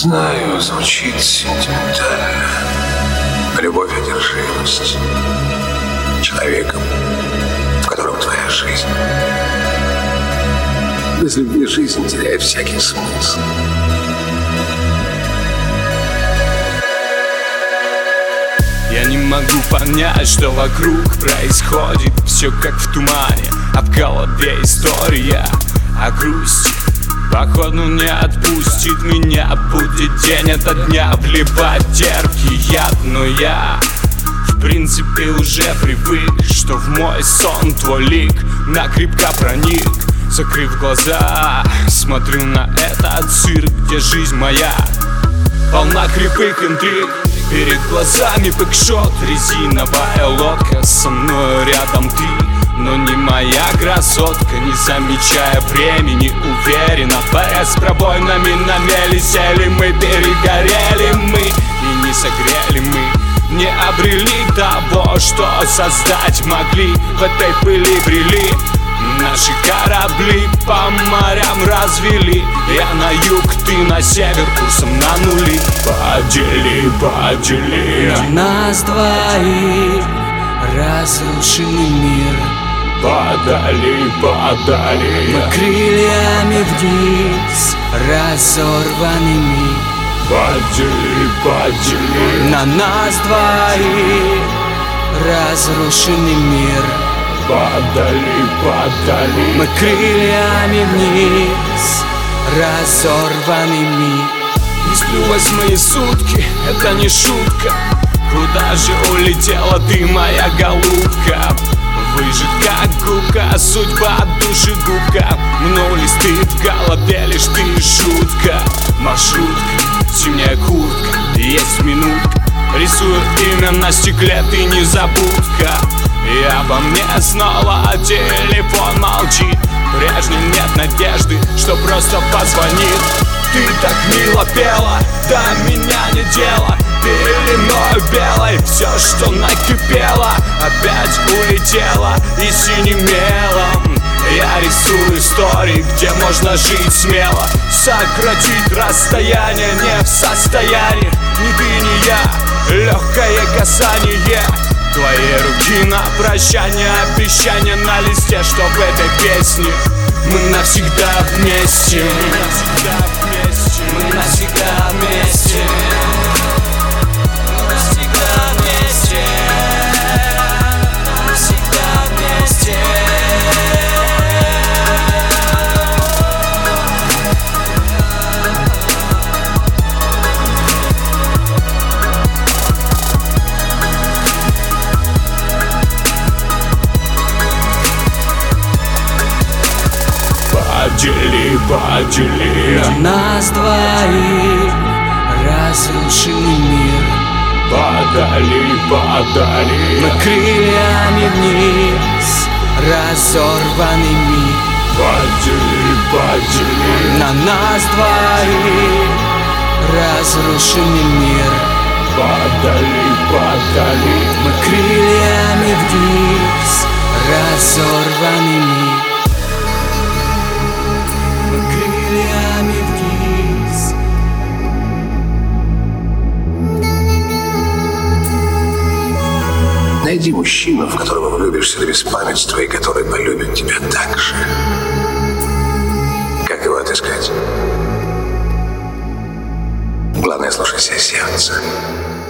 Знаю, звучит сентиментально. Любовь — одержимость человеком, в котором твоя жизнь. Без любви жизнь теряет всякий смысл. Я не могу понять, что вокруг происходит. Все как в тумане, а в голове история о грусти. Походу не отпустит меня, будет день ото дня вливать терпкий яд. Но я в принципе уже привык, что в мой сон твой лик накрепко проник. Закрыв глаза, смотрю на этот цирк, где жизнь моя полна кривых интриг. Перед глазами бэкшот, резиновая лодка, со мной рядом ты, но не моя красотка. Не замечая времени, уверенно творя с пробоинами на мели. Сели мы, перегорели мы и не согрели мы. Не обрели того, что создать могли. В этой пыли брели наши корабли, по морям развели. Я на юг, ты на север, курсом на нули. Подели, подели нас двоих разрушенный мир. Подали, подали Мы крыльями вниз, разорванными. Подели, подели На нас двоих разрушенный мир. Подали, подали Мы крыльями вниз, разорванными. Не сплю 8 сутки, это не шутка. Куда же улетела ты, моя голубка? Выжит как губка, судьба душегубка. Мnou листы в голове, лишь ты шутка. Маршрутка, зимняя куртка, есть минутка. Рисую имя на стекле, ты не забудка. И обо мне снова телефон молчит. Прежним нет надежды, что просто позвонит. Ты так мило пела, до меня не дело. Пеленой белой все, что накипело, опять улетело и синим мелом. Я рисую истории, где можно жить смело. Сократить расстояние не в состоянии. Ни ты, ни я, легкое касание твоей руки на прощание. Обещание на листе, что в этой песне мы навсегда вместе. Мы навсегда вместе. Мы навсегда вместе. Подели, подели Нас двоих разрушенный мир. Подали, подали Мы крыльями вниз, разорванными. Подели, подели На нас двоих разрушенный мир. Подали, подали Мы крыльями вниз, разорванными. Мы крыльями вниз. Найди мужчину, в которого влюбишься до беспамятства и который полюбит тебя так же. Как его отыскать? Главное, слушайся сердца.